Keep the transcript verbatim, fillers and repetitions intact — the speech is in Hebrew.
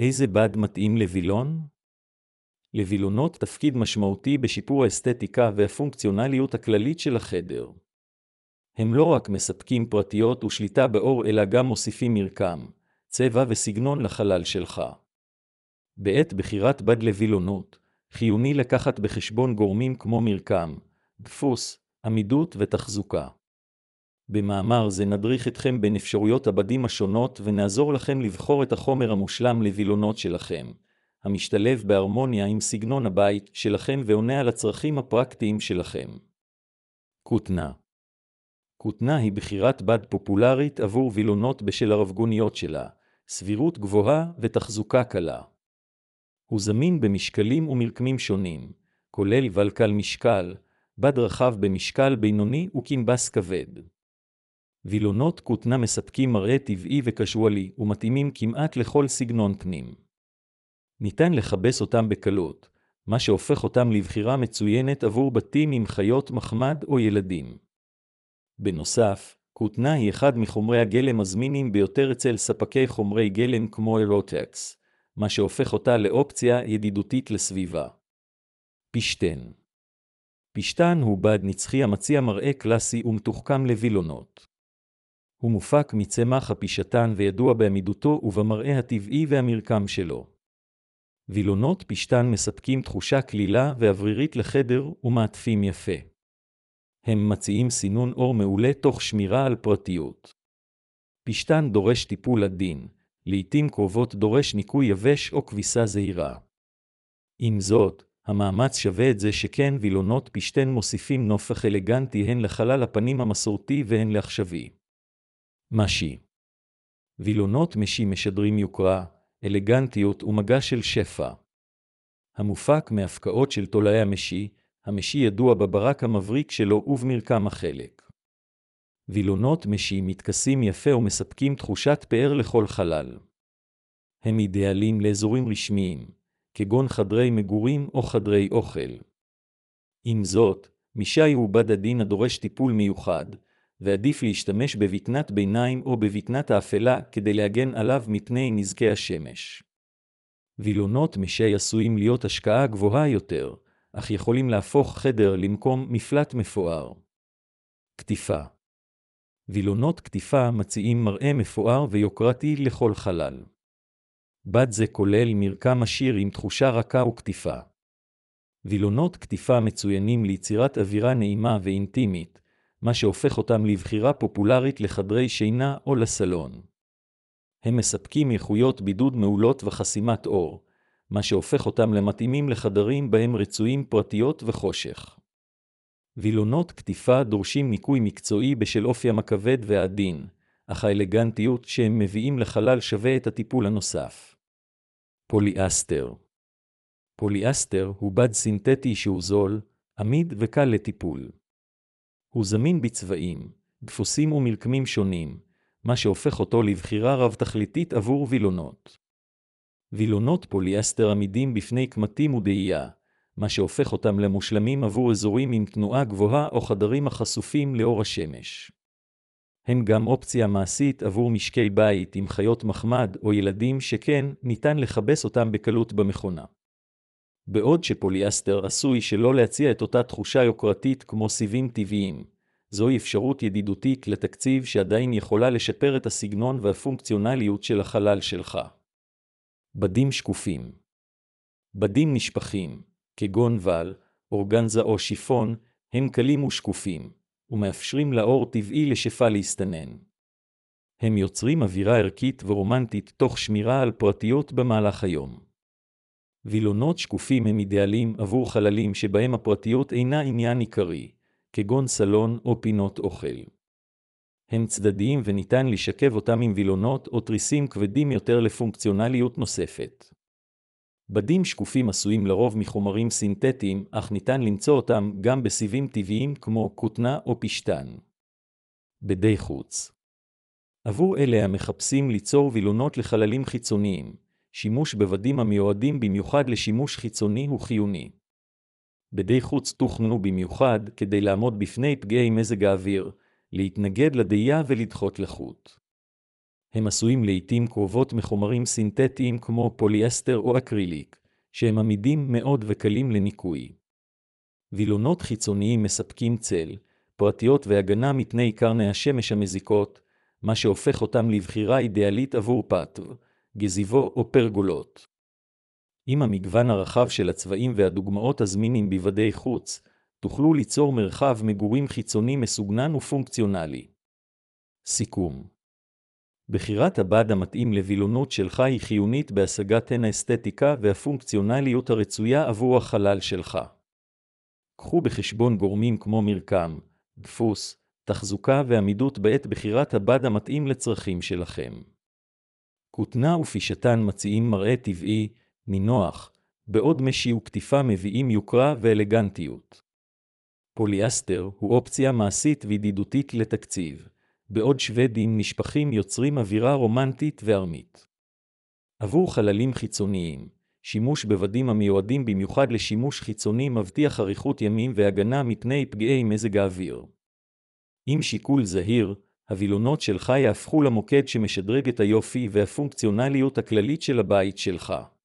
איזה בד מתאים לווילון? לווילונות תפקיד משמעותי בשיפור האסתטיקה והפונקציונליות הכללית של החדר. הם לא רק מספקים פרטיות ושליטה באור, אלא גם מוסיפים מרקם, צבע וסגנון לחלל שלך. בעת בחירת בד לווילונות, חיוני לקחת בחשבון גורמים כמו מרקם, דפוס, עמידות ותחזוקה. במאמר זה נדריך אתכם בין אפשרויות הבדים השונות ונעזור לכם לבחור את החומר המושלם לווילונות שלכם, המשתלב בהרמוניה עם סגנון הבית שלכם ועונה על הצרכים הפרקטיים שלכם. כותנה. כותנה היא בחירת בד פופולרית עבור וילונות בשל הרבגוניות שלה, סבירות גבוהה ותחזוקה קלה. הוא זמין במשקלים ומרקמים שונים, כולל ולקל משקל, בד רחב במשקל בינוני וקנבס כבד. וילונות כותנה מספקים מראה טבעי וקשואלי ומתאימים כמעט לכל סגנון פנים. ניתן לחבס אותם בקלות, מה שהופך אותם לבחירה מצוינת עבור בתים עם חיות מחמד או ילדים. בנוסף, כותנה היא אחד מחומרי הגלם הזמינים ביותר אצל ספקי חומרי גלם כמו אירוטקס, מה שהופך אותה לאופציה ידידותית לסביבה. פשטן. פשטן הוא בד נצחי המציע מראה קלאסי ומתוחכם לווילונות. הוא מופק מצמח הפשטן וידוע בעמידותו ובמראה הטבעי והמרקם שלו. וילונות פשטן מספקים תחושה כלילה ואוורירית לחדר ומעטפים יפה. הם מציעים סינון אור מעולה תוך שמירה על פרטיות. פשטן דורש טיפול עדין, לעתים קרובות דורש ניקוי יבש או כביסה זהירה. עם זאת, המאמץ שווה את זה שכן וילונות פשטן מוסיפים נופך אלגנטי הן לחלל הפנים המסורתי והן לעכשווי. משי. וילונות משי משדרים יוקרה, אלגנטיות ומגע של שפע. המופק מהפקעות של תולעי המשי, המשי ידוע בברק המבריק שלו ובמרקם החלק. וילונות משי מתכסים יפה ומספקים תחושת פאר לכל חלל. הם אידיאליים לאזורים רשמיים, כגון חדרי מגורים או חדרי אוכל. עם זאת, משי הוא בד עדין הדורש טיפול מיוחד, ועדיף להשתמש בבטנת ביניים או בבטנת האפלה כדי להגן עליו מפני נזקי השמש. וילונות משי עשויים להיות השקעה גבוהה יותר, אך יכולים להפוך חדר למקום מפלט מפואר. כתיפה. וילונות כתיפה מציעים מראה מפואר ויוקרתי לכל חלל. בד זה כולל מרקם עשיר עם תחושה רכה וכתיפה. וילונות כתיפה מצוינים ליצירת אווירה נעימה ואינטימית, מה שהופך אותם לבחירה פופולרית לחדרי שינה או לסלון. הם מספקים איכויות בידוד מעולות וחסימת אור, מה שהופך אותם למתאימים לחדרים בהם רצויים פרטיות וחושך. וילונות כתיפה דורשים ניקוי מקצועי בשל אופיים הכבד והעדין, אך האלגנטיות שהם מביאים לחלל שווה את הטיפול הנוסף. פוליאסטר. פוליאסטר הוא בד סינתטי שהוא זול, עמיד וקל לטיפול. הוא זמין בצבעים, דפוסים ומרקמים שונים, מה שהופך אותו לבחירה רב-תכליתית עבור וילונות. וילונות פוליאסטר עמידים בפני קמטים ודאייה, מה שהופך אותם למושלמים עבור אזורים עם תנועה גבוהה או חדרים החשופים לאור השמש. הם גם אופציה מעשית עבור משקי בית עם חיות מחמד או ילדים שכן ניתן לחבס אותם בקלות במכונה. בעוד שפוליאסטר עשוי שלא להציע את אותה תחושה יוקרתית כמו סיבים טבעיים, זוהי אפשרות ידידותית לתקציב שעדיין יכולה לשפר את הסגנון והפונקציונליות של החלל שלך. בדים שקופים. בדים נשפכים, כגון ול, אורגנזה או שיפון, הם קלים ושקופים, ומאפשרים לאור טבעי לשפע להסתנן. הם יוצרים אווירה ערכית ורומנטית תוך שמירה על פרטיות במהלך היום. וילונות שקופים הם אידיאליים עבור חללים שבהם הפרטיות אינה עניין עיקרי, כגון סלון או פינות אוכל. הם צדדיים וניתן לשכב אותם עם וילונות או תריסים כבדים יותר לפונקציונליות נוספת. בדים שקופים עשויים לרוב מחומרים סינתטיים, אך ניתן למצוא אותם גם בסיבים טבעיים כמו כותנה או פשטן. בדי חוץ. עבור אלה המחפשים ליצור וילונות לחללים חיצוניים, שימוש בבדים המיועדים במיוחד לשימוש חיצוני הוא חיוני. בדי חוץ תוכננו במיוחד כדי לעמוד בפני פגעי מזג האוויר, להתנגד לדאייה ולדחות לחוט. הם עשויים לעתים קרובות מחומרים סינתטיים כמו פוליאסטר או אקריליק, שהם עמידים מאוד וקלים לניקוי. וילונות חיצוניים מספקים צל, פרטיות והגנה מפני קרני השמש המזיקות, מה שהופך אותם לבחירה אידיאלית עבור פטו, גזיבו או פרגולות. עם המגוון הרחב של הצבעים והדוגמאות הזמינים בבדי חוץ, תוכלו ליצור מרחב מגורים חיצוני מסוגנן ופונקציונלי. סיכום. בחירת הבד המתאים לווילונות שלך היא חיונית בהשגת הן האסתטיקה והפונקציונליות הרצויה עבור החלל שלך. קחו בחשבון גורמים כמו מרקם, דפוס, תחזוקה ועמידות בעת בחירת הבד המתאים לצרכים שלכם. כותנה ופישתן מציעים מראה טבעי, נינוח, בעוד משי וכתיפה מביאים יוקרה ואלגנטיות. פוליאסטר הוא אופציה מעשית וידידותית לתקציב, בעוד שוודים נשפכים יוצרים אווירה רומנטית וארמית. עבור חללים חיצוניים, שימוש בבדים המיועדים במיוחד לשימוש חיצוני מבטיח אריכות ימים והגנה מפני פגעי מזג האוויר. עם שיקול זהיר, הווילונות שלך יהפכו למוקד שמשדרג את היופי והפונקציונליות הכללית של הבית שלך.